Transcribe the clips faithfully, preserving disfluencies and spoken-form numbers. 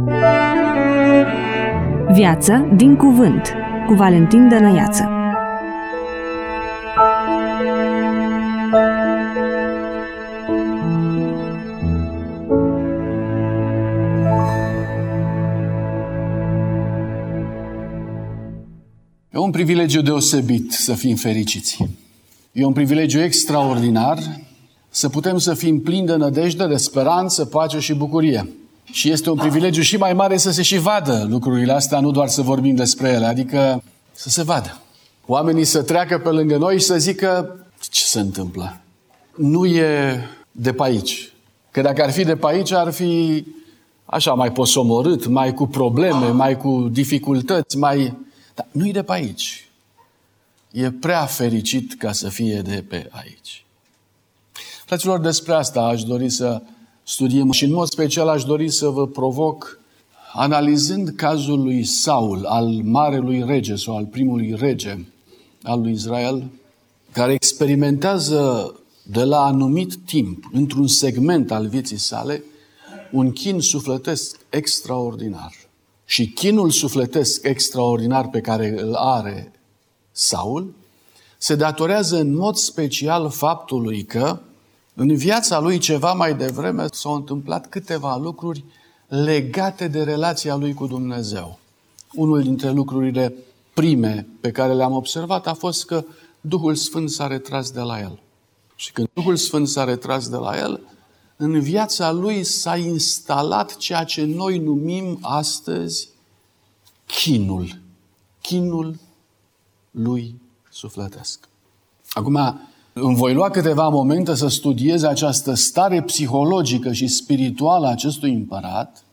Viață din cuvânt, cu Valentin Dănăiață. E un privilegiu deosebit să fim fericiți. E un privilegiu extraordinar să putem să fim plini de nădejde, de speranță, pace și bucurie. Și este un privilegiu și mai mare să se și vadă lucrurile astea, nu doar să vorbim despre ele, adică să se vadă. Oamenii să treacă pe lângă noi și să zică: ce se întâmplă? Nu e de pe aici. Că dacă ar fi de pe aici, ar fi așa, mai posomorât, mai cu probleme, mai cu dificultăți, mai... Dar nu e de pe aici. E prea fericit ca să fie de pe aici. Fraților, despre asta aș dori să studiem și în mod special aș dori să vă provoc analizând cazul lui Saul, al marelui rege sau al primului rege al lui Israel, care experimentează de la anumit timp, într-un segment al vieții sale, un chin sufletesc extraordinar. Și chinul sufletesc extraordinar pe care îl are Saul se datorează în mod special faptului că în viața lui ceva mai devreme s-au întâmplat câteva lucruri legate de relația lui cu Dumnezeu. Unul dintre lucrurile prime pe care le-am observat a fost că Duhul Sfânt s-a retras de la el. Și când Duhul Sfânt s-a retras de la el, în viața lui s-a instalat ceea ce noi numim astăzi chinul. Chinul lui sufletesc. Acum, îmi voi lua câteva momente să studiez această stare psihologică și spirituală a acestui împărat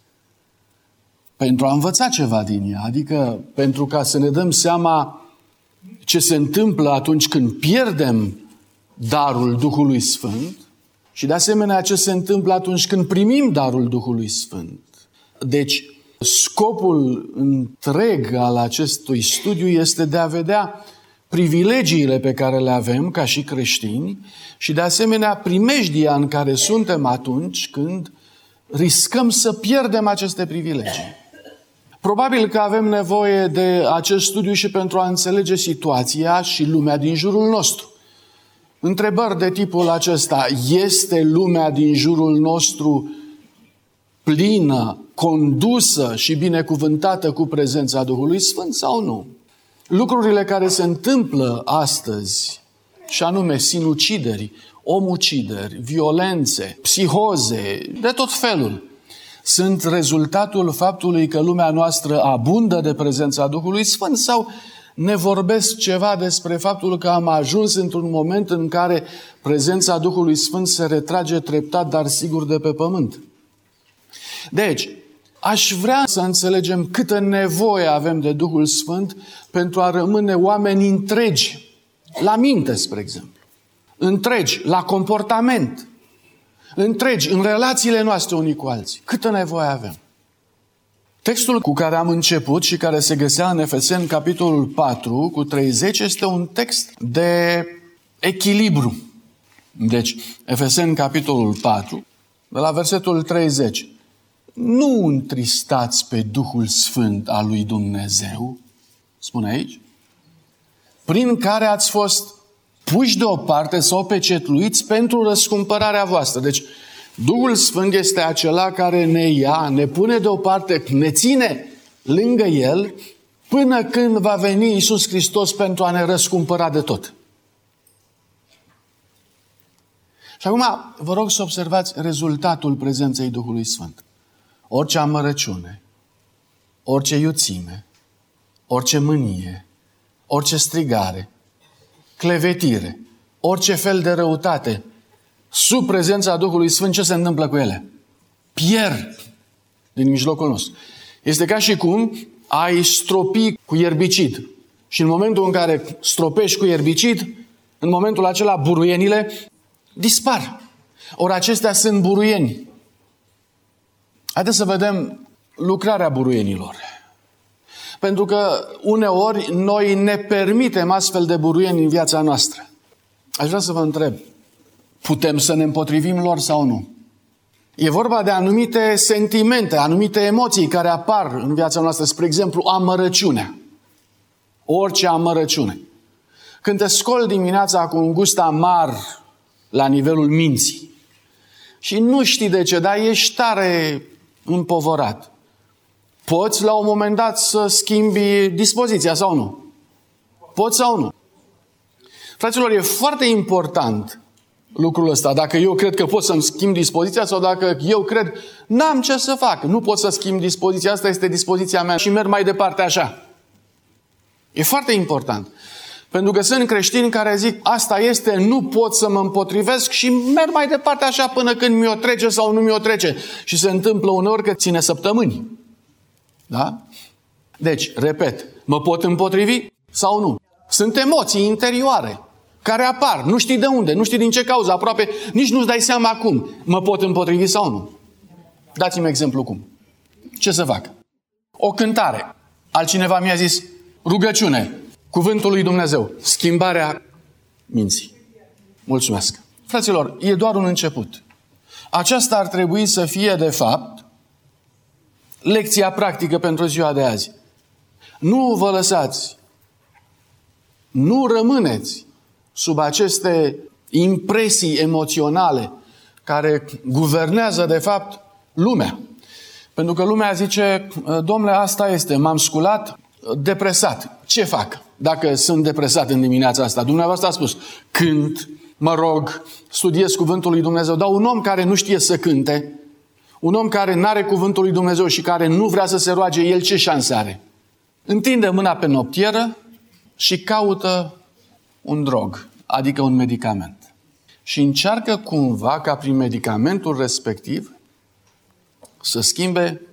pentru a învăța ceva din ea, adică pentru ca să ne dăm seama ce se întâmplă atunci când pierdem darul Duhului Sfânt și de asemenea ce se întâmplă atunci când primim darul Duhului Sfânt. Deci, scopul întreg al acestui studiu este de a vedea privilegiile pe care le avem ca și creștini și de asemenea primejdia în care suntem atunci când riscăm să pierdem aceste privilegii. Probabil că avem nevoie de acest studiu și pentru a înțelege situația și lumea din jurul nostru. Întrebări de tipul acesta: este lumea din jurul nostru plină, condusă și binecuvântată cu prezența Duhului Sfânt sau nu? Lucrurile care se întâmplă astăzi, și anume sinucideri, omucideri, violențe, psihoze, de tot felul, sunt rezultatul faptului că lumea noastră abundă de prezența Duhului Sfânt sau ne vorbesc ceva despre faptul că am ajuns într-un moment în care prezența Duhului Sfânt se retrage treptat, dar sigur, de pe pământ? Deci, aș vrea să înțelegem câtă nevoie avem de Duhul Sfânt pentru a rămâne oameni întregi, la minte, spre exemplu, întregi la comportament, întregi în relațiile noastre unii cu alții. Câtă nevoie avem. Textul cu care am început și care se găsea în Efeseni, capitolul patru, cu treizeci, este un text de echilibru. Deci, Efeseni, capitolul patru, de la versetul treizeci. Nu întristați pe Duhul Sfânt al lui Dumnezeu, spune aici, prin care ați fost puși deoparte sau pecetluiți pentru răscumpărarea voastră. Deci, Duhul Sfânt este acela care ne ia, ne pune deoparte, ne ține lângă El până când va veni Iisus Hristos pentru a ne răscumpăra de tot. Și acum vă rog să observați rezultatul prezenței Duhului Sfânt. Orice amărăciune, orice iuțime, orice mânie, orice strigare, clevetire, orice fel de răutate, sub prezența Duhului Sfânt, ce se întâmplă cu ele? Pierd din mijlocul nostru. Este ca și cum ai stropi cu ierbicid. Și în momentul în care stropești cu ierbicid, în momentul acela buruienile dispar. Ori acestea sunt buruieni. Haideți să vedem lucrarea buruienilor. Pentru că uneori noi ne permitem astfel de buruieni în viața noastră. Aș vrea să vă întreb, putem să ne împotrivim lor sau nu? E vorba de anumite sentimente, anumite emoții care apar în viața noastră. Spre exemplu, amărăciunea. Orice amărăciune. Când te scoli dimineața cu un gust amar la nivelul minții și nu știi de ce, dar ești tare împovorat, poți la un moment dat să schimbi dispoziția sau nu? Poți sau nu? Fraților, e foarte important lucrul ăsta. Dacă eu cred că pot să-mi schimb dispoziția sau dacă eu cred, n-am ce să fac. Nu pot să schimb dispoziția, asta este dispoziția mea și merg mai departe așa. E foarte important. Pentru că sunt creștini care zic, asta este, nu pot să mă împotrivesc și merg mai departe așa până când mi-o trece sau nu mi-o trece. Și se întâmplă uneori că ține săptămâni. Da? Deci, repet, mă pot împotrivi sau nu? Sunt emoții interioare care apar, nu știi de unde, nu știi din ce cauză, aproape nici nu-ți dai seama cum. Mă pot împotrivi sau nu? Dați-mi exemplu cum. Ce să fac? O cântare. Altcineva mi-a zis, rugăciune, cuvântul lui Dumnezeu, schimbarea minții. Mulțumesc. Fraților, e doar un început. Aceasta ar trebui să fie, de fapt, lecția practică pentru ziua de azi. Nu vă lăsați, nu rămâneți sub aceste impresii emoționale care guvernează, de fapt, lumea. Pentru că lumea zice, domnule, asta este, m-am sculat, depresat. Ce fac dacă sunt depresat în dimineața asta? Dumneavoastră a spus, cânt, mă rog, studiez cuvântul lui Dumnezeu. Dar un om care nu știe să cânte, un om care nu are cuvântul lui Dumnezeu și care nu vrea să se roage, el ce șanse are? Întinde mâna pe noptieră și caută un drog, adică un medicament. Și încearcă cumva ca prin medicamentul respectiv să schimbe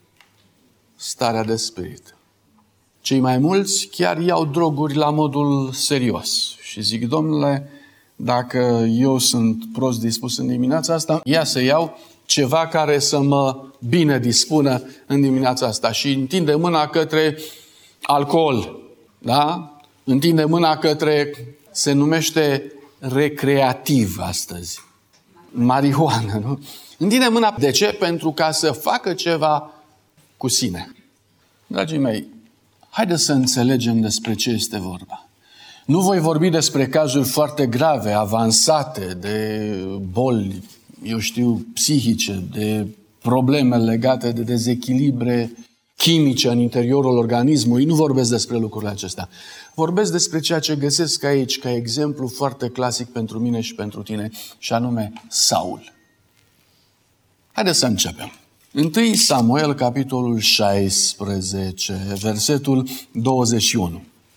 starea de spirit. Cei mai mulți chiar iau droguri la modul serios și zic, domnule, dacă eu sunt prost dispus în dimineața asta, ia să iau ceva care să mă bine dispună în dimineața asta și întinde mâna către alcool, da? Întinde mâna către, se numește recreativ astăzi, marihuană, nu? Întinde mâna, de ce? Pentru ca să facă ceva cu sine. Dragii mei, haideți să înțelegem despre ce este vorba. Nu voi vorbi despre cazuri foarte grave, avansate, de boli, eu știu, psihice, de probleme legate de dezechilibre chimice în interiorul organismului. Nu vorbesc despre lucrurile acestea. Vorbesc despre ceea ce găsesc aici ca exemplu foarte clasic pentru mine și pentru tine, și anume Saul. Haideți să începem. întâi Samuel, capitolul șaisprezece, versetul douăzeci și unu.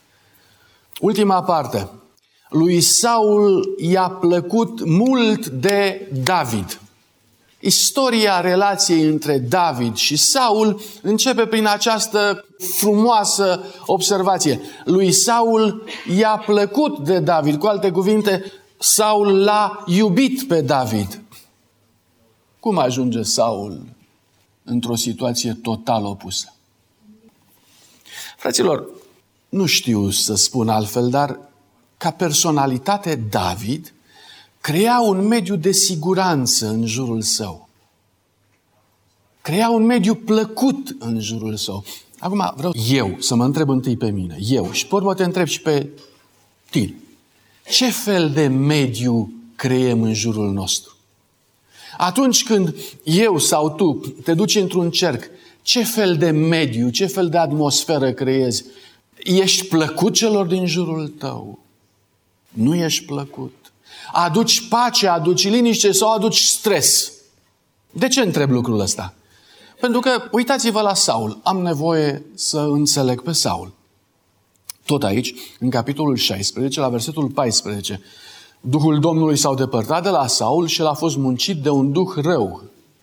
Ultima parte. Lui Saul i-a plăcut mult de David. Istoria relației între David și Saul începe prin această frumoasă observație. Lui Saul i-a plăcut de David. Cu alte cuvinte, Saul l-a iubit pe David. Cum ajunge Saul într-o situație total opusă? Fraților, nu știu să spun altfel, dar ca personalitate David crea un mediu de siguranță în jurul său. Crea un mediu plăcut în jurul său. Acum vreau eu să mă întreb întâi pe mine, eu, și pe urmă te întreb și pe tine. Ce fel de mediu creăm în jurul nostru? Atunci când eu sau tu te duci într-un cerc, ce fel de mediu, ce fel de atmosferă creezi? Ești plăcut celor din jurul tău? Nu ești plăcut? Aduci pace, aduci liniște sau aduci stres? De ce întreb lucrul ăsta? Pentru că, uitați-vă la Saul. Am nevoie să înțeleg pe Saul. Tot aici, în capitolul șaisprezece, la versetul paisprezece, Duhul Domnului s-a depărtat de la Saul și el a fost muncit de un duh rău.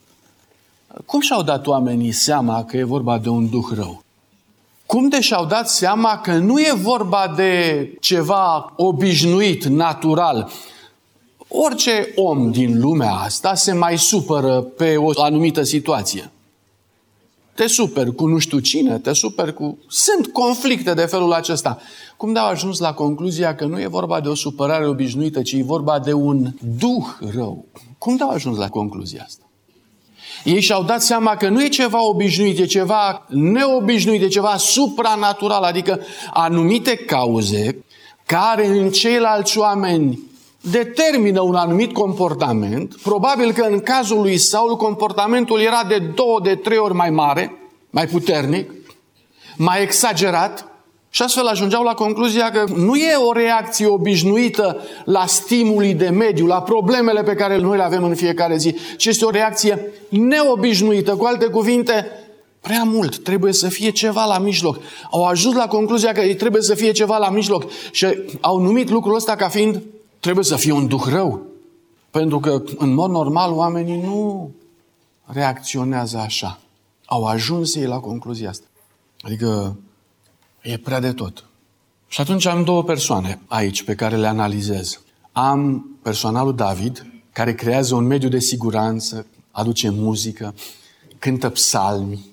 Cum și-au dat oamenii seama că e vorba de un duh rău? Cum de și-au dat seama că nu e vorba de ceva obișnuit, natural? Orice om din lumea asta se mai supără pe o anumită situație. Te superi cu nu știu cine, te superi cu... Sunt conflicte de felul acesta. Cum de-au ajuns la concluzia că nu e vorba de o supărare obișnuită, ci e vorba de un duh rău? Cum de-au ajuns la concluzia asta? Ei și-au dat seama că nu e ceva obișnuit, e ceva neobișnuit, e ceva supranatural, adică anumite cauze care în ceilalți oameni determină un anumit comportament. Probabil că în cazul lui Saul comportamentul era de două, de trei ori mai mare, mai puternic, mai exagerat, și astfel ajungeau la concluzia că nu e o reacție obișnuită la stimulii de mediu, la problemele pe care noi le avem în fiecare zi, ci este o reacție neobișnuită. Cu alte cuvinte, prea mult, trebuie să fie ceva la mijloc. Au ajuns la concluzia că trebuie să fie ceva la mijloc și au numit lucrul ăsta ca fiind, trebuie să fie un duh rău. Pentru că, în mod normal, oamenii nu reacționează așa. Au ajuns ei la concluzia asta. Adică e prea de tot. Și atunci am două persoane aici pe care le analizez. Am personalul David, care creează un mediu de siguranță, aduce muzică, cântă psalmi.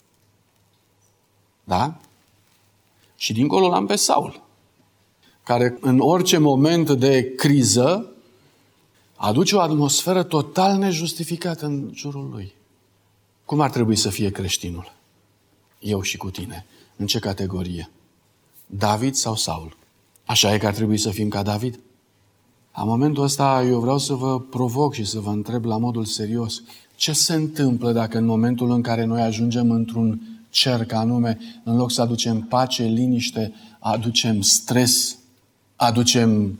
Da? Și dincolo l-am pe Saul, care în orice moment de criză aduce o atmosferă total nejustificată în jurul lui. Cum ar trebui să fie creștinul? Eu și cu tine. În ce categorie? David sau Saul? Așa e că ar trebui să fim ca David? La momentul ăsta eu vreau să vă provoc și să vă întreb la modul serios. Ce se întâmplă dacă în momentul în care noi ajungem într-un cerc anume, în loc să aducem pace, liniște, aducem stres, aducem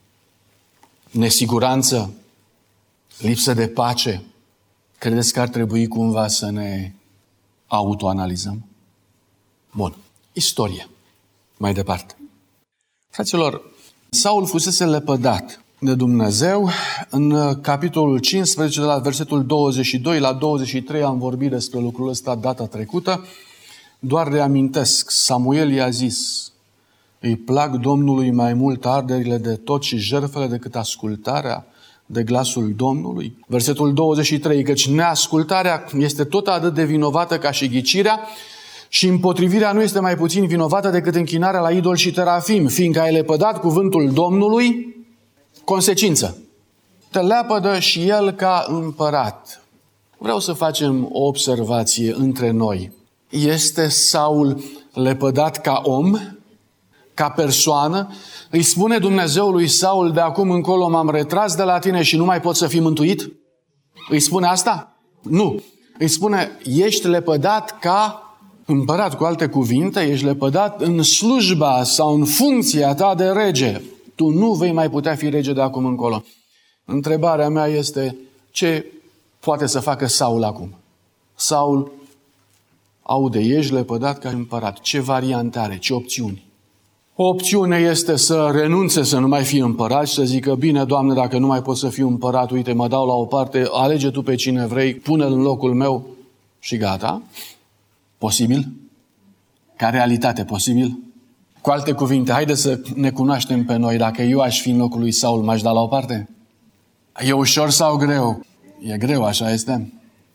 nesiguranță, lipsă de pace? Credeți că ar trebui cumva să ne autoanalizăm? Bun. Istorie. Mai departe. Fraților, Saul fusese lepădat de Dumnezeu. În capitolul cincisprezece, de la versetul douăzeci și doi la douăzeci și trei, am vorbit despre lucrul ăsta data trecută. Doar reamintesc, Samuel i-a zis: îi plac Domnului mai mult arderile de tot și jertfele decât ascultarea de glasul Domnului. Versetul douăzeci și trei, căci neascultarea este tot atât de vinovată ca și ghicirea și împotrivirea nu este mai puțin vinovată decât închinarea la idol și terafim, fiindcă ai lepădat cuvântul Domnului, consecință. Te lepădă și el ca împărat. Vreau să facem o observație între noi. Este Saul lepădat ca om, ca persoană? Îi spune Dumnezeu lui Saul: de acum încolo m-am retras de la tine și nu mai pot să fii mântuit? Îi spune asta? Nu. Îi spune: ești lepădat ca împărat. Cu alte cuvinte, ești lepădat în slujba sau în funcția ta de rege. Tu nu vei mai putea fi rege de acum încolo. Întrebarea mea este: ce poate să facă Saul acum? Saul aude: ești lepădat ca împărat. Ce variante are? Ce opțiuni? O opțiune este să renunțe să nu mai fie împărat și să zică: bine, Doamne, dacă nu mai pot să fiu împărat, uite, mă dau la o parte, alege Tu pe cine vrei, pune-l în locul meu și gata. Posibil? Ca realitate, posibil? Cu alte cuvinte, haide să ne cunoaștem pe noi. Dacă eu aș fi în locul lui Saul, m-aș da la o parte? E ușor sau greu? E greu, așa este.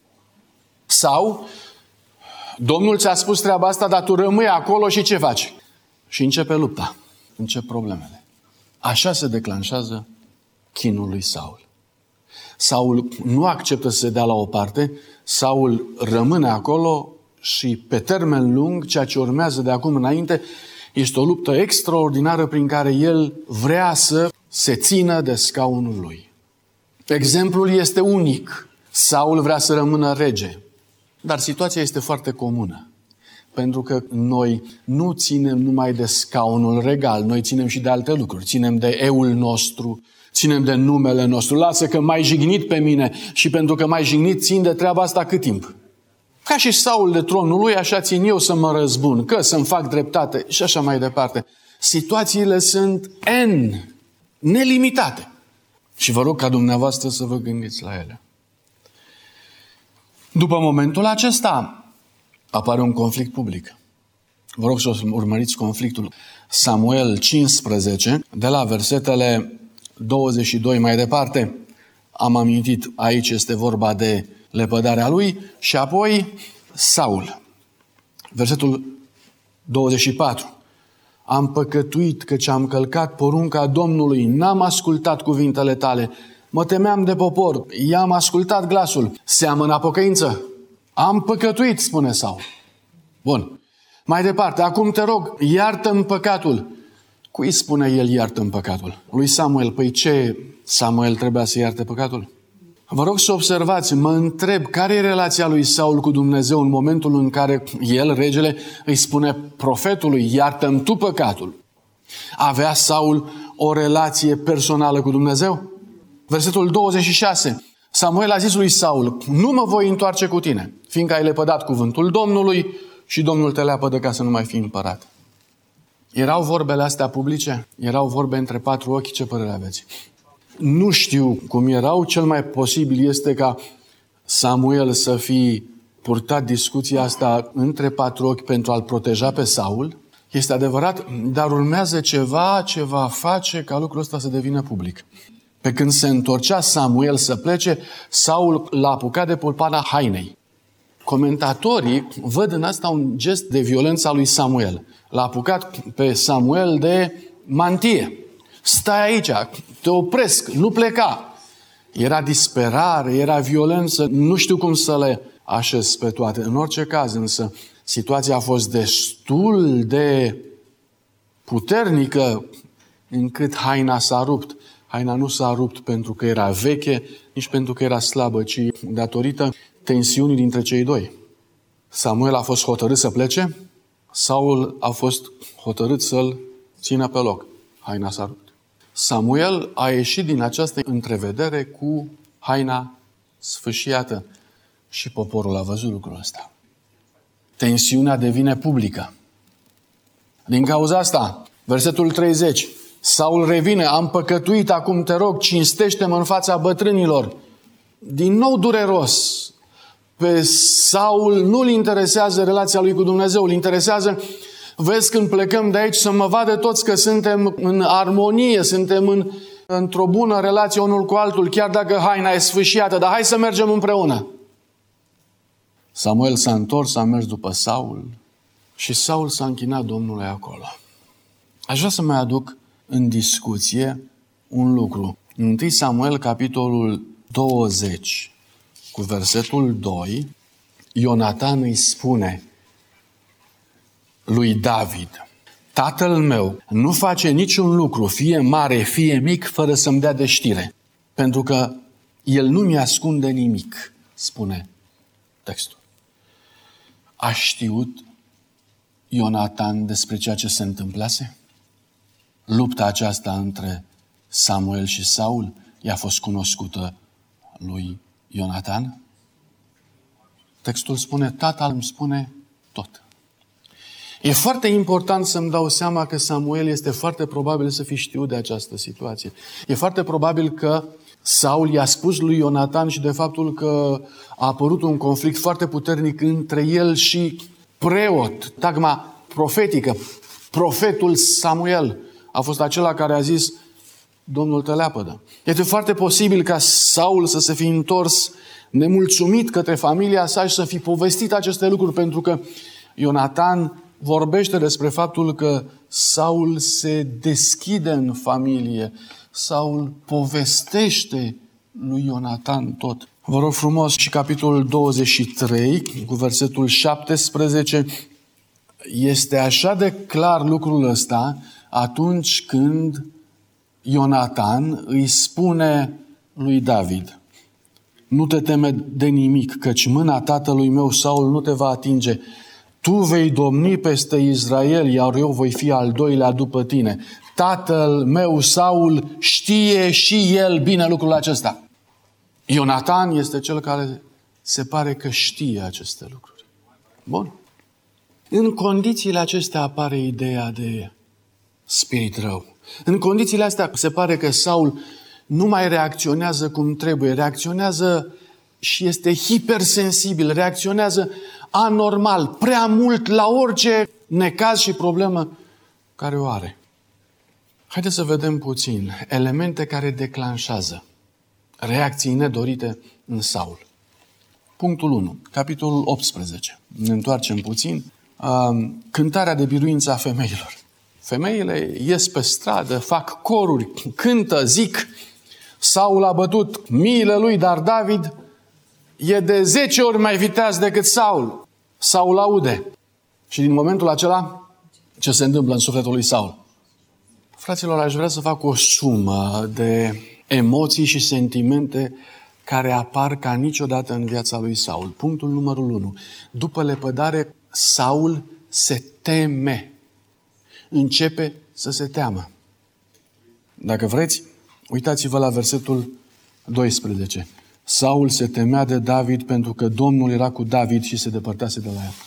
Sau Domnul ți-a spus treaba asta, dar tu rămâi acolo și ce faci? Și începe lupta, încep problemele. Așa se declanșează chinul lui Saul. Saul nu acceptă să se dea la o parte, Saul rămâne acolo și pe termen lung, ceea ce urmează de acum înainte, este o luptă extraordinară prin care el vrea să se țină de scaunul lui. Exemplul este unic. Saul vrea să rămână rege, dar situația este foarte comună. Pentru că noi nu ținem numai de scaunul regal, noi ținem și de alte lucruri. Ținem de eul nostru, ținem de numele nostru. Lasă că m-ai jignit pe mine și pentru că m-ai jignit țin de treaba asta cât timp? Ca și Saul de tronul lui, așa țin eu să mă răzbun, că să-mi fac dreptate și așa mai departe. Situațiile sunt N, nelimitate. Și vă rog ca dumneavoastră să vă gândiți la ele. După momentul acesta apare un conflict public. Vă rog să urmăriți conflictul. Samuel cincisprezece, de la versetele douăzeci și doi mai departe, am amintit, aici este vorba de lepădarea lui, și apoi Saul. Versetul douăzeci și patru. Am păcătuit căci am călcat porunca Domnului, n-am ascultat cuvintele tale, mă temeam de popor, i-am ascultat glasul, seamănă pocăință. Am păcătuit, spune Saul. Bun. Mai departe, acum te rog, iartă-mi păcatul. Cui spune el iartă-mi păcatul? Lui Samuel. Păi ce Samuel trebuia să iarte păcatul? Vă rog să observați, mă întreb, care e relația lui Saul cu Dumnezeu în momentul în care el, regele, îi spune profetului, iartă-mi tu păcatul. Avea Saul o relație personală cu Dumnezeu? Versetul douăzeci și șase. Samuel a zis lui Saul, nu mă voi întoarce cu tine, fiindcă ai lepădat cuvântul Domnului și Domnul te leapădă ca să nu mai fii împărat. Erau vorbele astea publice? Erau vorbe între patru ochi? Ce părere aveți? Nu știu cum erau. Cel mai posibil este ca Samuel să fi purtat discuția asta între patru ochi pentru a-l proteja pe Saul. Este adevărat, dar urmează ceva ce va face ca lucrul ăsta să devină public. Pe când se întorcea Samuel să plece, Saul l-a apucat de pulpana hainei. Comentatorii văd în asta un gest de violență a lui Samuel. L-a apucat pe Samuel de mantie. Stai aici, te opresc, nu pleca. Era disperare, era violență, nu știu cum să le așez pe toate. În orice caz, însă, situația a fost destul de puternică încât haina s-a rupt. Haina nu s-a rupt pentru că era veche, nici pentru că era slabă, ci datorită tensiunii dintre cei doi. Samuel a fost hotărât să plece, Saul a fost hotărât să-l țină pe loc. Haina s-a rupt. Samuel a ieșit din această întrevedere cu haina sfâșiată și poporul a văzut lucrul ăsta. Tensiunea devine publică. Din cauza asta, versetul treizeci, Saul revine, am păcătuit, acum te rog, cinstește-mă în fața bătrânilor. Din nou dureros. Pe Saul nu-l interesează relația lui cu Dumnezeu, îl interesează, vezi când plecăm de aici să mă vadă toți că suntem în armonie, suntem în, într-o bună relație unul cu altul, chiar dacă haina e sfâșiată, dar hai să mergem împreună. Samuel s-a întors, a mers după Saul și Saul s-a închinat Domnului acolo. Aș vrea să mai aduc în discuție un lucru. În întâi Samuel, capitolul douăzeci, cu versetul doi, Ionatan îi spune lui David, tatăl meu nu face niciun lucru, fie mare, fie mic, fără să-mi dea de știre, pentru că el nu mi-ascunde nimic, spune textul. A știut Ionatan despre ceea ce se întâmplase? Lupta aceasta între Samuel și Saul i-a fost cunoscută lui Ionatan? Textul spune, tatăl îmi spune tot. E foarte important să-mi dau seama că Samuel este foarte probabil să fi știut de această situație. E foarte probabil că Saul i-a spus lui Ionatan și de faptul că a apărut un conflict foarte puternic între el și preot, tagma profetică. Profetul Samuel a fost acela care a zis, Domnul te leapădă. Este foarte posibil ca Saul să se fi întors nemulțumit către familia sa și să fi povestit aceste lucruri, pentru că Ionatan vorbește despre faptul că Saul se deschide în familie. Saul povestește lui Ionatan tot. Vă rog frumos, și capitolul douăzeci și trei, cu versetul șaptesprezece, este așa de clar lucrul ăsta atunci când Ionatan îi spune lui David, nu te teme de nimic, căci mâna tatălui meu Saul nu te va atinge. Tu vei domni peste Israel, iar eu voi fi al doilea după tine. Tatăl meu Saul știe și el bine lucrul acesta. Ionatan este cel care se pare că știe aceste lucruri. Bun. În condițiile acestea apare ideea de spirit rău. În condițiile astea se pare că Saul nu mai reacționează cum trebuie, reacționează și este hipersensibil, reacționează anormal, prea mult la orice necaz și problemă care o are. Haideți să vedem puțin elemente care declanșează reacții nedorite în Saul. Punctul unu, capitolul optsprezece. Ne întoarcem puțin. Cântarea de biruință a femeilor. Femeile ies pe stradă, fac coruri, cântă, zic, Saul a bătut miile lui, dar David e de zece ori mai viteaz decât Saul. Saul aude. Și din momentul acela, ce se întâmplă în sufletul lui Saul? Fraților, aș vrea să fac o sumă de emoții și sentimente care apar ca niciodată în viața lui Saul. Punctul numărul unu. După lepădare, Saul se teme. Începe să se teamă. Dacă vreți, uitați-vă la versetul doisprezece. Saul se temea de David pentru că Domnul era cu David și se depărtase de la el.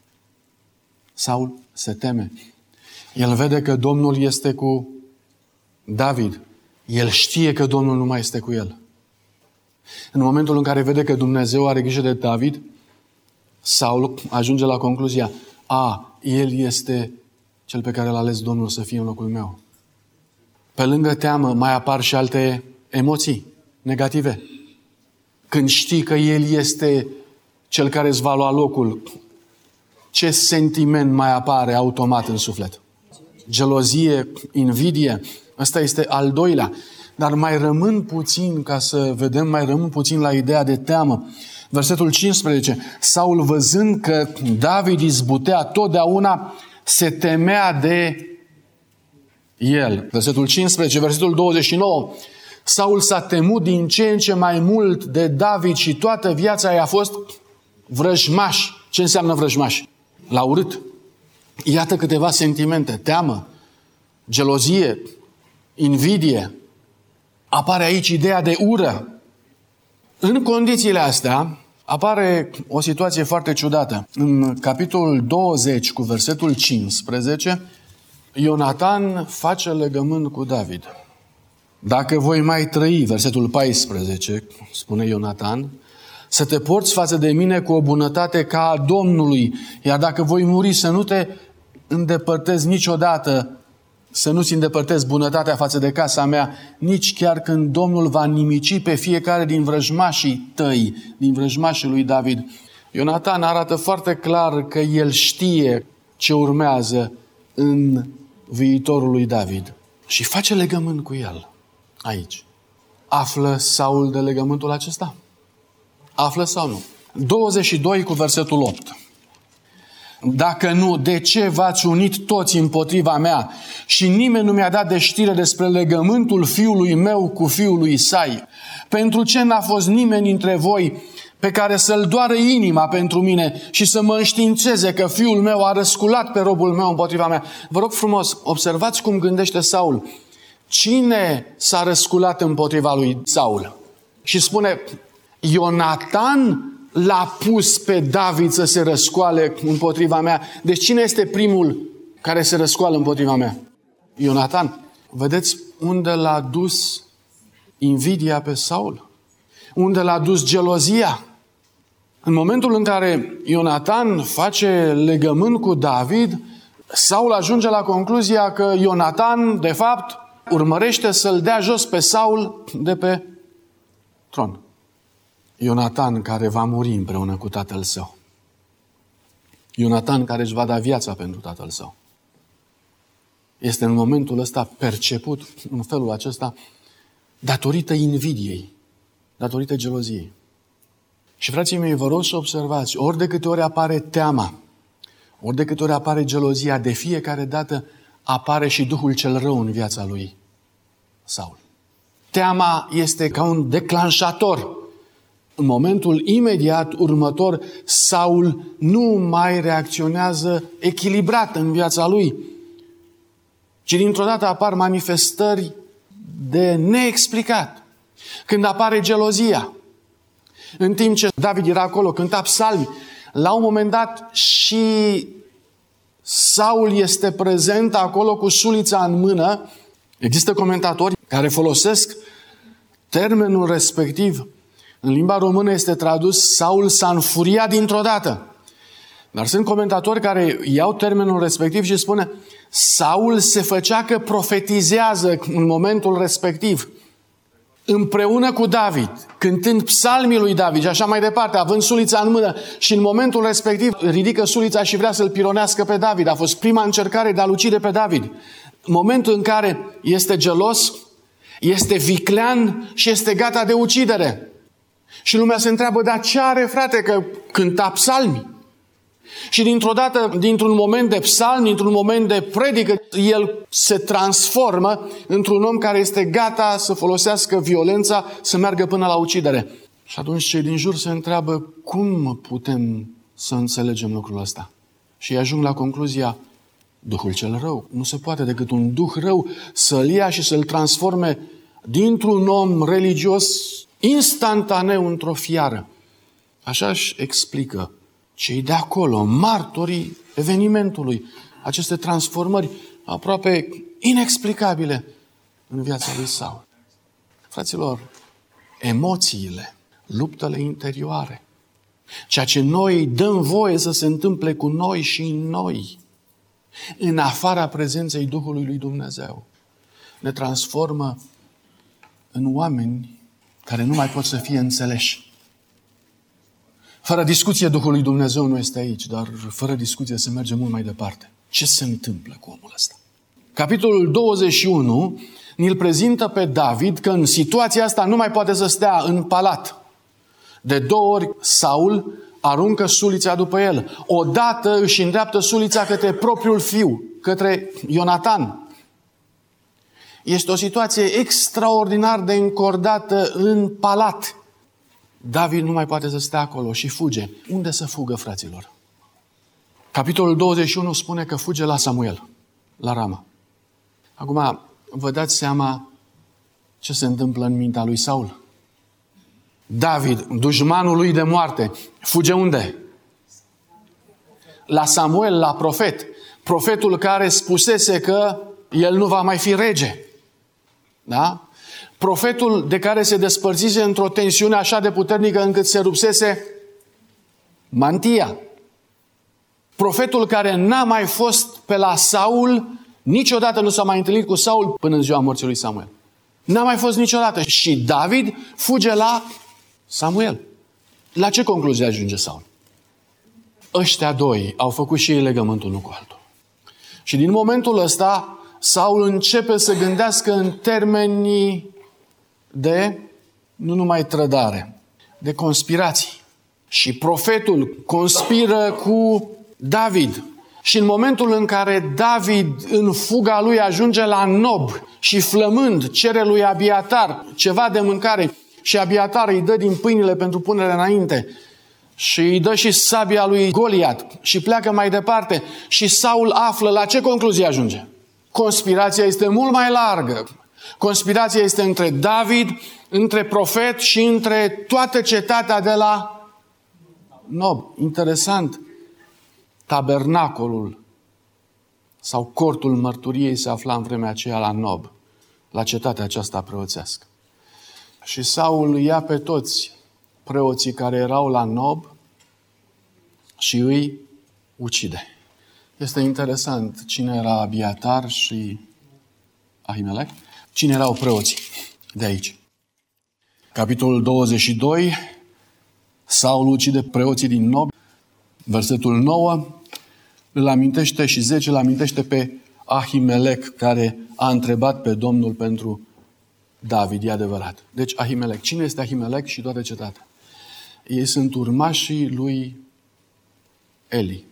Saul se teme. El vede că Domnul este cu David. El știe că Domnul nu mai este cu el. În momentul în care vede că Dumnezeu are grijă de David, Saul ajunge la concluzia: a, el este cel pe care l-a ales Domnul să fie în locul meu. Pe lângă teamă mai apar și alte emoții negative. Când știi că el este cel care îți va lua locul, ce sentiment mai apare automat în suflet? Gelozie, invidie. Ăsta este al doilea. Dar mai rămân puțin, ca să vedem, mai rămân puțin la ideea de teamă. Versetul cincisprezece. Saul, văzând că David izbutea totdeauna, se temea de el. Versetul cincisprezece, versetul douăzeci și nouă. Saul s-a temut din ce în ce mai mult de David și toată viața i-a fost vrăjmaș. Ce înseamnă vrăjmaș? L-a urât. Iată câteva sentimente. Teamă, gelozie, invidie. Apare aici ideea de ură. În condițiile astea apare o situație foarte ciudată. În capitolul douăzeci cu versetul cincisprezece, Ionatan face legământ cu David. Dacă voi mai trăi, versetul paisprezece, spune Ionatan, să te porți față de mine cu o bunătate ca a Domnului, iar dacă voi muri, să nu te îndepărtezi niciodată, să nu-ți îndepărtezi bunătatea față de casa mea, nici chiar când Domnul va nimici pe fiecare din vrăjmașii tăi, din vrăjmașii lui David. Ionatan arată foarte clar că el știe ce urmează în viitorul lui David și face legământ cu el aici. Află Saul de legământul acesta? Află sau nu? douăzeci și doi cu versetul opt. Dacă nu, de ce v-ați unit toți împotriva mea și nimeni nu mi-a dat de știre despre legământul fiului meu cu fiul lui Isai? Pentru ce n-a fost nimeni dintre voi pe care să-l doară inima pentru mine și să mă înștiințeze că fiul meu a răsculat pe robul meu împotriva mea? Vă rog frumos, observați cum gândește Saul. Cine s-a răsculat împotriva lui Saul? Și spune, Ionatan l-a pus pe David să se răscoale împotriva mea. Deci cine este primul care se răscoală împotriva mea? Ionatan. Vedeți unde l-a dus invidia pe Saul? Unde l-a dus gelozia? În momentul în care Ionatan face legământ cu David, Saul ajunge la concluzia că Ionatan, de fapt, urmărește să-l dea jos pe Saul de pe tron. Ionatan care va muri împreună cu tatăl său. Ionatan care își va da viața pentru tatăl său. Este în momentul ăsta perceput în felul acesta datorită invidiei, datorită geloziei. Și frații mei, vă rog să observați, ori de câte ori apare teama, ori de câte ori apare gelozia, de fiecare dată apare și duhul cel rău în viața lui Saul. Teama este ca un declanșator. În momentul imediat următor, Saul nu mai reacționează echilibrat în viața lui, ci dintr-o dată apar manifestări de neexplicat. Când apare gelozia, în timp ce David era acolo, cânta psalmi, la un moment dat și Saul este prezent acolo cu sulița în mână. Există comentatori care folosesc termenul respectiv. În limba română este tradus Saul s-a înfuriat dintr-o dată. Dar sunt comentatori care iau termenul respectiv și spune Saul se făcea că profetizează în momentul respectiv. Împreună cu David, cântând psalmii lui David și așa mai departe, având sulița în mână și în momentul respectiv ridică sulița și vrea să-l pironească pe David. A fost prima încercare de a-l ucide pe David. În momentul în care este gelos, Este viclean și este gata de ucidere. Și lumea se întreabă, dar ce are, frate, că cânta psalmi? Și dintr-o dată, dintr-un moment de psalm, dintr-un moment de predică, el se transformă într-un om care este gata să folosească violența, să meargă până la ucidere. Și atunci cei din jur se întreabă, cum putem să înțelegem lucrul ăsta? Și ajung la concluzia, Duhul cel rău. Nu se poate decât un duh rău să-l ia și să-l transforme dintr-un om religios instantaneu într-o fiară. Așa își explică cei de acolo, martorii evenimentului, aceste transformări aproape inexplicabile în viața lui Saul. Fraților, emoțiile, luptele interioare, ceea ce noi dăm voie să se întâmple cu noi și în noi, în afara prezenței Duhului lui Dumnezeu, ne transformă în oameni care nu mai pot să fie înțeleși. Fără discuție, Duhul lui Dumnezeu nu este aici, dar fără discuție se merge mult mai departe. Ce se întâmplă cu omul ăsta? Capitolul douăzeci și unu ne-l prezintă pe David că în situația asta nu mai poate să stea în palat. De două ori Saul aruncă sulița după el. Odată își îndreaptă sulița către propriul fiu, către Ionatan. Este o situație extraordinar de încordată în palat. David nu mai poate să stea acolo și fuge. Unde să fugă, fraților? Capitolul douăzeci și unu spune că fuge la Samuel, la Rama. Acum, vă dați seama ce se întâmplă în mintea lui Saul? David, dușmanul lui de moarte, fuge unde? La Samuel, la profet. Profetul care spusese că el nu va mai fi rege. Da? Profetul de care se despărțise într-o tensiune așa de puternică încât se rupsese mantia. Profetul care n-a mai fost pe la Saul, niciodată nu s-a mai întâlnit cu Saul până în ziua morții lui Samuel. N-a mai fost niciodată. Și David fuge la Samuel. La ce concluzie ajunge Saul? Ăștia doi au făcut și ei legământul unul cu altul. Și din momentul ăsta, Saul începe să gândească în termenii de, nu numai trădare, de conspirații. Și profetul conspiră cu David. Și în momentul în care David, în fuga lui, ajunge la Nob și flămând cere lui Abiatar ceva de mâncare și Abiatar îi dă din pâinile pentru punere înainte și îi dă și sabia lui Goliat și pleacă mai departe și Saul află la ce concluzie ajunge. Conspirația este mult mai largă. Conspirația este între David, între profet și între toată cetatea de la Nob. Interesant. Tabernacolul sau cortul mărturiei se afla în vremea aceea la Nob, la cetatea aceasta preoțească. Și Saul ia pe toți preoții care erau la Nob și îi ucide. Este interesant cine era Abiatar și Ahimelec, cine erau preoții de aici. Capitolul douăzeci și doi, Saul ucide preoții din Nob. Versetul nouă îl amintește și zece îl amintește pe Ahimelec, care a întrebat pe Domnul pentru David, e adevărat. Deci Ahimelec. Cine este Ahimelec și toată cetatea? Ei sunt urmașii lui Eli.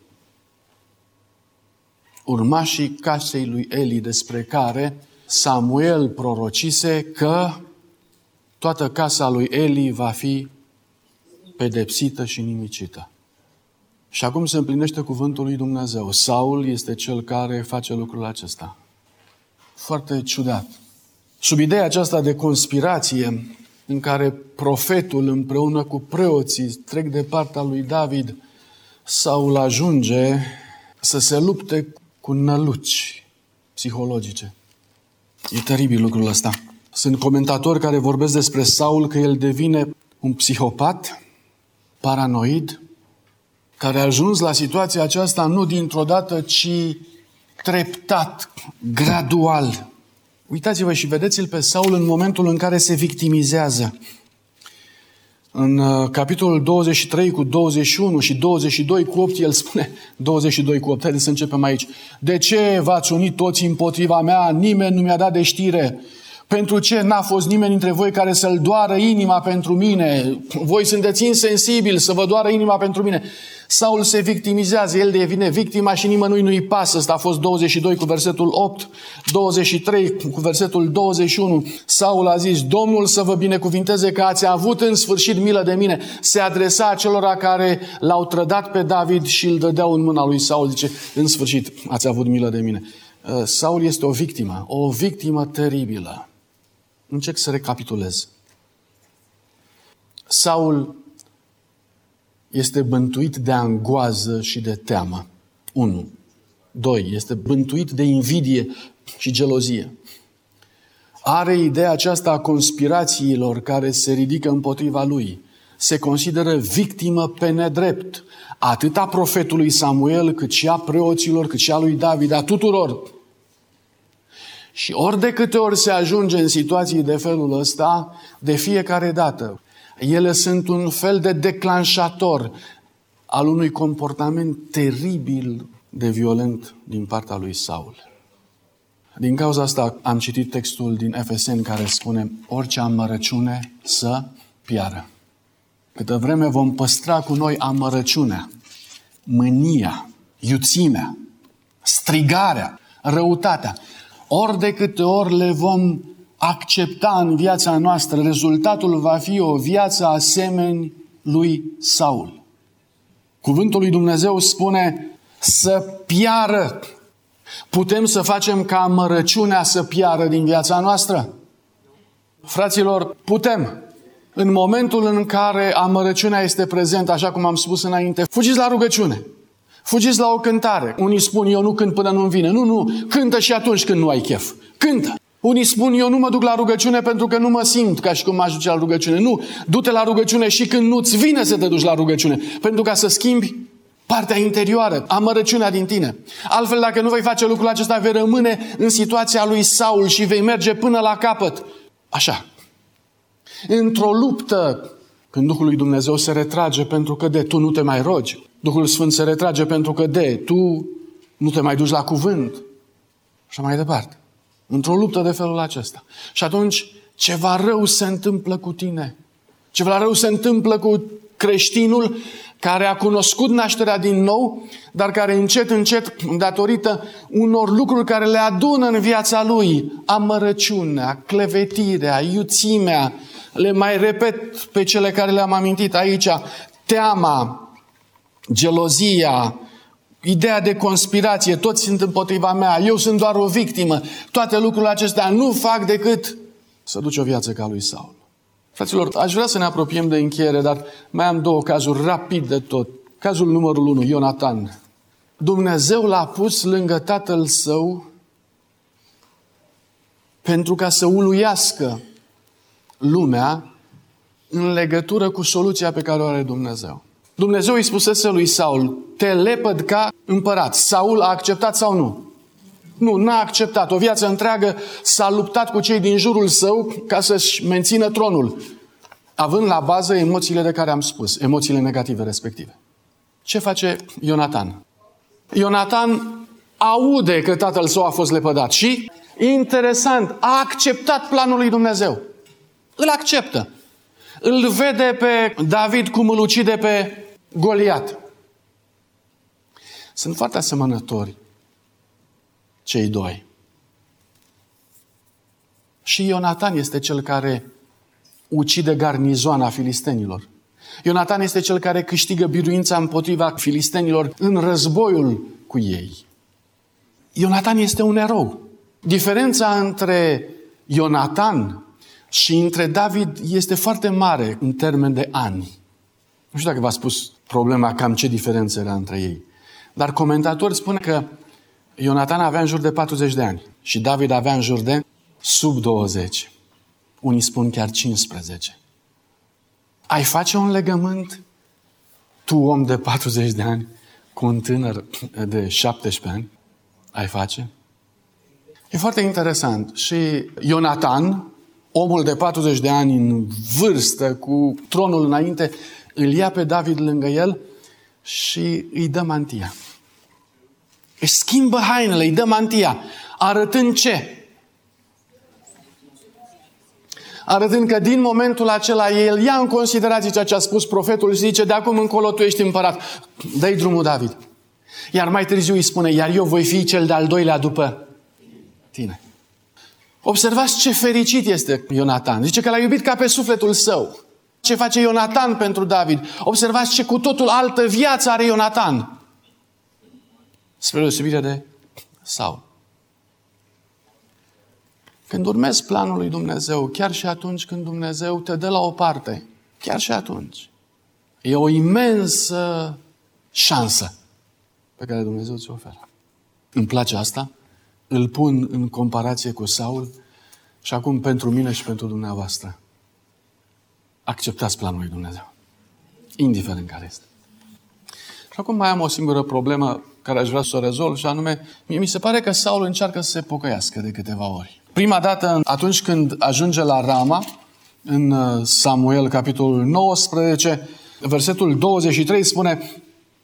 Urmașii casei lui Eli, despre care Samuel prorocise că toată casa lui Eli va fi pedepsită și nimicită. Și acum se împlinește cuvântul lui Dumnezeu. Saul este cel care face lucrul acesta. Foarte ciudat. Sub ideea aceasta de conspirație, în care profetul împreună cu preoții trec de partea lui David, Saul ajunge să se lupte cu năluci psihologice. E teribil lucrul ăsta. Sunt comentatori care vorbesc despre Saul că el devine un psihopat, paranoid, care a ajuns la situația aceasta nu dintr-o dată, ci treptat, gradual. Uitați-vă și vedeți-l pe Saul în momentul în care se victimizează. În uh, capitolul douăzeci și trei cu douăzeci și unu și douăzeci și doi cu opt, el spune, douăzeci și doi cu opt, haideți să începem aici. De ce v-ați unit toți împotriva mea? Nimeni nu mi-a dat de știre. Pentru ce n-a fost nimeni dintre voi care să-l doară inima pentru mine? Voi sunteți insensibili să vă doară inima pentru mine. Saul se victimizează, el devine victima și nimănui nu-i pasă. Asta a fost douăzeci și doi cu versetul opt, douăzeci și trei cu versetul douăzeci și unu. Saul a zis, Domnul să vă binecuvinteze că ați avut în sfârșit milă de mine. Se adresa acelora care l-au trădat pe David și îl dădeau în mâna lui Saul. Zice, în sfârșit ați avut milă de mine. Saul este o victimă, o victimă teribilă. Încerc să recapitulez. Saul este bântuit de angoază și de teamă. unu. doi. Este bântuit de invidie și gelozie. Are ideea aceasta a conspirațiilor care se ridică împotriva lui. Se consideră victimă pe nedrept. Atât a profetului Samuel, cât și a preoților, cât și a lui David, a tuturor. Și ori de câte ori se ajunge în situații de felul ăsta, de fiecare dată, ele sunt un fel de declanșator al unui comportament teribil de violent din partea lui Saul. Din cauza asta am citit textul din Efeseni care spune orice amărăciune să piară. Câtă vreme vom păstra cu noi amărăciunea, mânia, iuțimea, strigarea, răutatea, ori de câte ori le vom accepta în viața noastră, rezultatul va fi o viață asemeni lui Saul. Cuvântul lui Dumnezeu spune să piară. Putem să facem ca amărăciunea să piară din viața noastră? Fraților, putem. În momentul în care amărăciunea este prezentă, așa cum am spus înainte, fugiți la rugăciune. Fugiți la o cântare. Unii spun, eu nu cânt până nu-mi vine. Nu, nu, cântă și atunci când nu ai chef. Cântă. Unii spun, eu nu mă duc la rugăciune pentru că nu mă simt ca și cum m-aș duce la rugăciune. Nu, du-te la rugăciune și când nu-ți vine să te duci la rugăciune. Pentru ca să schimbi partea interioară, amărăciunea din tine. Altfel, dacă nu vei face lucrul acesta, vei rămâne în situația lui Saul și vei merge până la capăt. Așa. Într-o luptă, când Duhul lui Dumnezeu se retrage pentru că de tu nu te mai rogi, Duhul Sfânt se retrage pentru că de tu nu te mai duci la cuvânt. Și mai departe. Într-o luptă de felul acesta. Și atunci ceva rău se întâmplă cu tine. Ceva rău se întâmplă cu creștinul care a cunoscut nașterea din nou, dar care încet, încet, datorită unor lucruri care le adună în viața lui, amărăciunea, clevetirea, iuțimea, le mai repet pe cele care le-am amintit aici, teama, gelozia, ideea de conspirație, toți sunt împotriva mea, eu sunt doar o victimă. Toate lucrurile acestea nu fac decât să duci o viață ca lui Saul. Fraților, aș vrea să ne apropiem de încheiere, dar mai am două cazuri rapid de tot. Cazul numărul unu, Ionatan. Dumnezeu l-a pus lângă tatăl său pentru ca să uluiască lumea în legătură cu soluția pe care o are Dumnezeu. Dumnezeu îi spusese lui Saul, te lepăd ca împărat. Saul a acceptat sau nu? Nu, n-a acceptat. O viață întreagă s-a luptat cu cei din jurul său ca să-și mențină tronul, având la bază emoțiile de care am spus, emoțiile negative respective. Ce face Ionatan? Ionatan aude că tatăl său a fost lepădat și, interesant, a acceptat planul lui Dumnezeu. Îl acceptă. Îl vede pe David cum îl ucide pe Goliat. Sunt foarte asemănători cei doi. Și Ionatan este cel care ucide garnizoana filistenilor. Ionatan este cel care câștigă biruința împotriva filistenilor în războiul cu ei. Ionatan este un erou. Diferența între Ionatan și între David este foarte mare în termen de ani. Nu știu dacă v-a spus problema cam ce diferență era între ei. Dar comentatori spun că Ionatan avea în jur de patruzeci de ani și David avea în jur de sub douăzeci. Unii spun chiar cincisprezece. Ai face un legământ, tu om de patruzeci de ani, cu un tânăr de șaptesprezece ani? Ai face? E foarte interesant. Și Ionatan, omul de patruzeci de ani în vârstă, cu tronul înainte, îl ia pe David lângă el și îi dă mantia. Își schimbă hainele, îi dă mantia, arătând ce? arătând că din momentul acela el ia în considerație ceea ce a spus profetul și zice, de acum încolo tu ești împărat. Dă-i drumul, David. Iar mai târziu îi spune, iar eu voi fi cel de-al doilea după tine. Observați ce fericit este Ionatan. Zice că l-a iubit ca pe sufletul său. Ce face Ionatan pentru David? Observați ce cu totul altă viață are Ionatan. Spre deosebire de Saul. Când urmezi planul lui Dumnezeu, chiar și atunci când Dumnezeu te dă la o parte, chiar și atunci, e o imensă șansă pe care Dumnezeu ți-o oferă. Îmi place asta, îl pun în comparație cu Saul și acum pentru mine și pentru dumneavoastră. Acceptați planul lui Dumnezeu, indiferent care este. Și acum mai am o singură problemă care aș vrea să o rezolv și anume, mie mi se pare că Saul încearcă să se pocăiască de câteva ori. Prima dată, atunci când ajunge la Rama, în Samuel, capitolul nouăsprezece, versetul douăzeci și trei spune,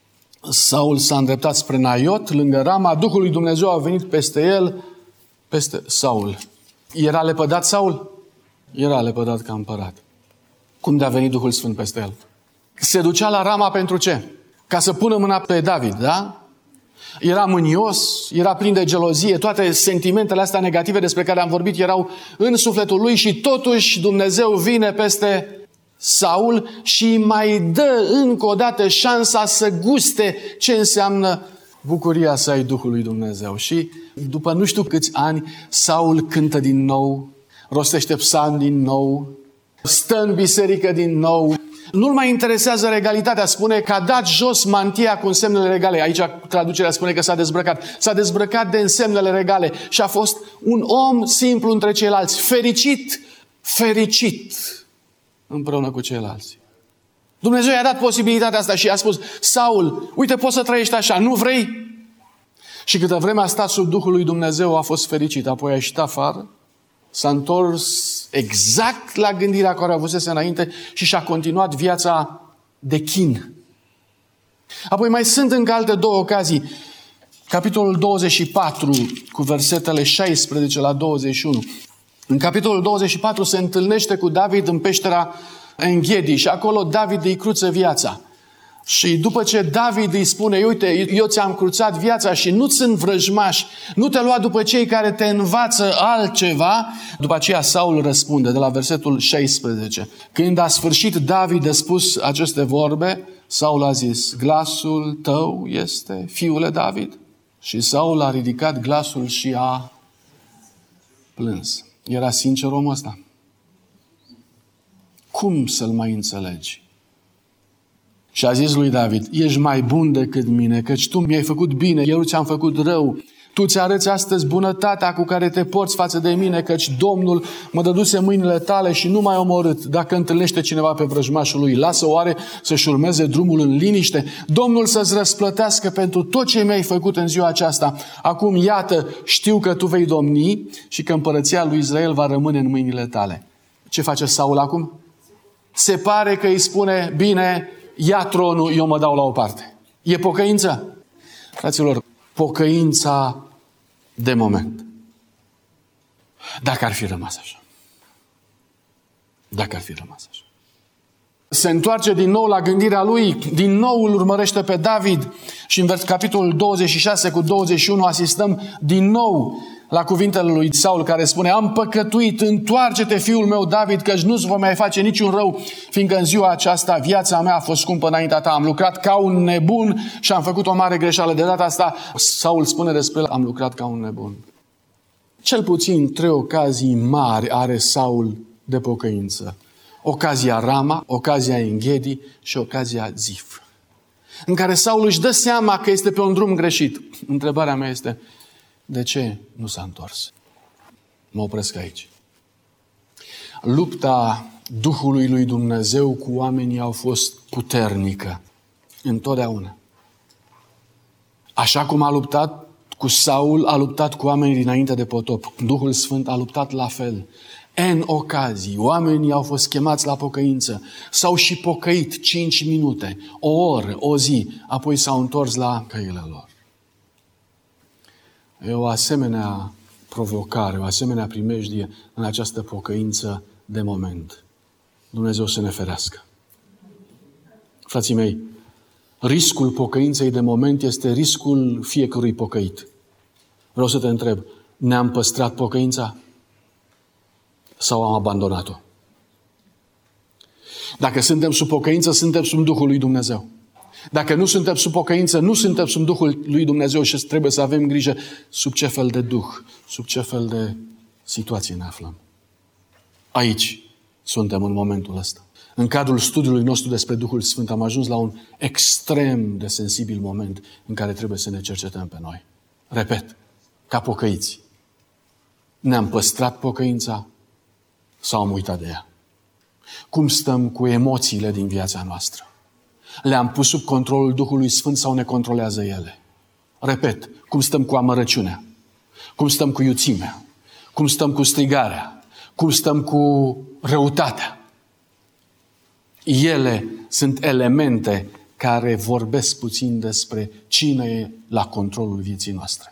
Saul s-a îndreptat spre Naiot, lângă Rama, Duhul lui Dumnezeu a venit peste el, peste Saul. Era lepădat Saul? Era lepădat ca împărat. Cum de a venit Duhul Sfânt peste el? Se ducea la Rama pentru ce? Ca să pună mâna pe David, da? Era mânios, era plin de gelozie, toate sentimentele astea negative despre care am vorbit erau în sufletul lui și totuși Dumnezeu vine peste Saul și mai dă încă o dată șansa să guste ce înseamnă bucuria să ai Duhul lui Dumnezeu. Și după nu știu câți ani, Saul cântă din nou, rostește psalmi din nou, stă în biserică din nou. Nu-l mai interesează regalitatea, spune că a dat jos mantia cu însemnele regale. Aici traducerea spune că s-a dezbrăcat. S-a dezbrăcat de însemnele regale și a fost un om simplu între ceilalți, fericit, fericit împreună cu ceilalți. Dumnezeu i-a dat posibilitatea asta și i-a spus, Saul, uite, poți să trăiești așa, nu vrei? Și câtă vreme a stat sub Duhul lui Dumnezeu a fost fericit, apoi a ieșit afară, s-a întors exact la gândirea care a avusese înainte și și-a continuat viața de chin. Apoi mai sunt încă alte două ocazii. Capitolul douăzeci și patru, cu versetele șaisprezece la douăzeci și unu. În capitolul douăzeci și patru se întâlnește cu David în peștera Enghedi și acolo David îi cruță viața. Și după ce David îi spune, uite, eu ți-am cruțat viața și nu sunt vrăjmași, nu te lua după cei care te învață altceva, după aceea Saul răspunde de la versetul șaisprezece. Când a sfârșit David de spus aceste vorbe, Saul a zis, glasul tău este, fiule David? Și Saul a ridicat glasul și a plâns. Era sincer omul ăsta? Cum să-l mai înțelegi? Și a zis lui David, ești mai bun decât mine, căci tu mi-ai făcut bine, eu ți-am făcut rău. Tu ți-arăți astăzi bunătatea cu care te porți față de mine, căci Domnul mă dăduse mâinile tale și nu m-ai omorât. Dacă întâlnește cineva pe vrăjmașul lui, lasă oare să-și urmeze drumul în liniște? Domnul să-ți răsplătească pentru tot ce mi-ai făcut în ziua aceasta. Acum, iată, știu că tu vei domni și că împărăția lui Israel va rămâne în mâinile tale. Ce face Saul acum? Se pare că îi spune, bine, ia tronul, eu mă dau la o parte. E pocăință? Fraților, pocăința de moment. Dacă ar fi rămas așa. Dacă ar fi rămas așa. Se întoarce din nou la gândirea lui, din nou îl urmărește pe David și în capitolul douăzeci și șase cu douăzeci și unu asistăm din nou la cuvintele lui Saul care spune, am păcătuit, întoarce-te fiul meu David, căci nu-ți voi mai face niciun rău, fiindcă în ziua aceasta viața mea a fost scumpă înaintea ta. Am lucrat ca un nebun și am făcut o mare greșeală. De data asta Saul spune despre el, am lucrat ca un nebun. Cel puțin trei ocazii mari are Saul de pocăință. Ocazia Rama, ocazia Enghedi și ocazia Zif. În care Saul își dă seama că este pe un drum greșit. Întrebarea mea este, de ce nu s-a întors? Mă opresc aici. Lupta Duhului lui Dumnezeu cu oamenii a fost puternică. Întotdeauna. Așa cum a luptat cu Saul, a luptat cu oamenii dinainte de potop. Duhul Sfânt a luptat la fel. În ocazii, oamenii au fost chemați la pocăință. S-au și pocăit cinci minute, o oră, o zi, apoi s-au întors la căile lor. E o asemenea provocare, o asemenea primejdie în această pocăință de moment. Dumnezeu să ne ferească. Frații mei, riscul pocăinței de moment este riscul fiecărui pocăit. Vreau să te întreb, ne-am păstrat pocăința sau am abandonat-o? Dacă suntem sub pocăință, suntem sub Duhul lui Dumnezeu. Dacă nu suntem sub pocăință, nu suntem sub Duhul lui Dumnezeu și trebuie să avem grijă sub ce fel de Duh, sub ce fel de situație ne aflăm. Aici suntem în momentul ăsta. În cadrul studiului nostru despre Duhul Sfânt am ajuns la un extrem de sensibil moment în care trebuie să ne cercetăm pe noi. Repet, ca pocăiți, ne-am păstrat pocăința sau am uitat de ea? Cum stăm cu emoțiile din viața noastră? Le-am pus sub controlul Duhului Sfânt sau ne controlează ele? Repet, cum stăm cu amărăciunea? Cum stăm cu iuțimea? Cum stăm cu strigarea? Cum stăm cu răutatea? Ele sunt elemente care vorbesc puțin despre cine e la controlul vieții noastre.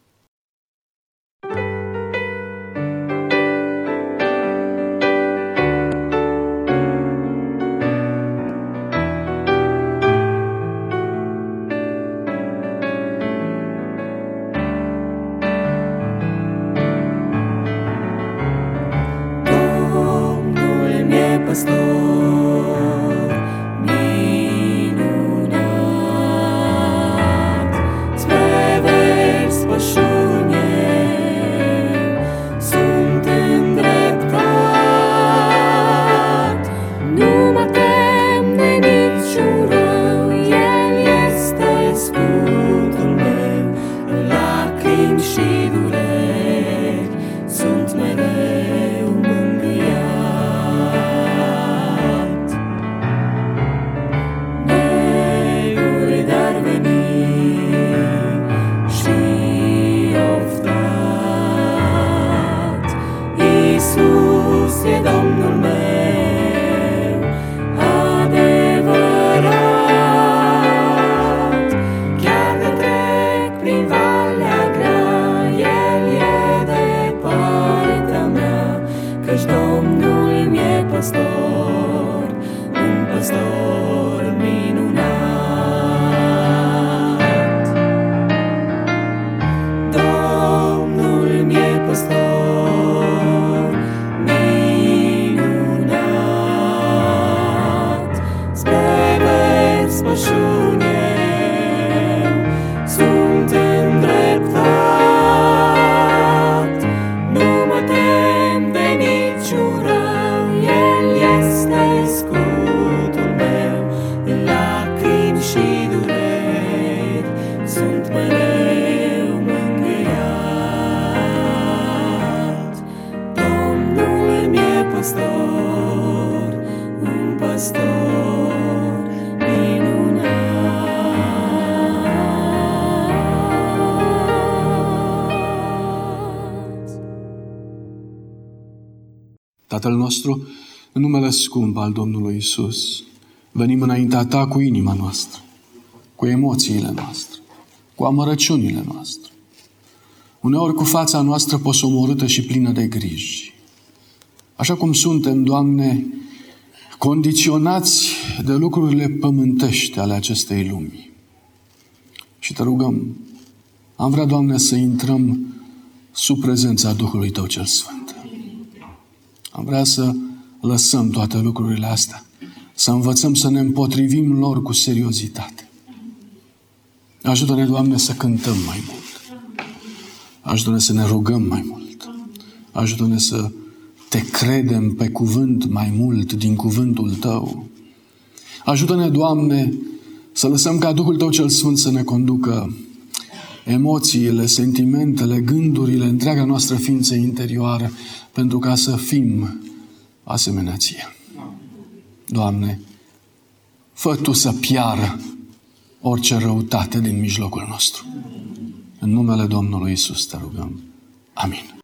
Tatăl nostru, în numele scump al Domnului Iisus, venim înaintea Ta cu inima noastră, cu emoțiile noastre, cu amărăciunile noastre. Uneori cu fața noastră posomorâtă și plină de griji. Așa cum suntem, Doamne, condiționați de lucrurile pământești ale acestei lumi. Și Te rugăm, am vrea, Doamne, să intrăm sub prezența Duhului Tău cel Sfânt. Am vrea să lăsăm toate lucrurile astea, să învățăm să ne împotrivim lor cu seriozitate. Ajută-ne, Doamne, să cântăm mai mult. Ajută-ne să ne rugăm mai mult. Ajută-ne să Te credem pe cuvânt mai mult din cuvântul Tău. Ajută-ne, Doamne, să lăsăm ca Duhul Tău cel Sfânt să ne conducă emoțiile, sentimentele, gândurile, întreaga noastră ființă interioară, pentru ca să fim asemenea Ție. Doamne, fă Tu să piară orice răutate din mijlocul nostru. În numele Domnului Iisus Te rugăm. Amin.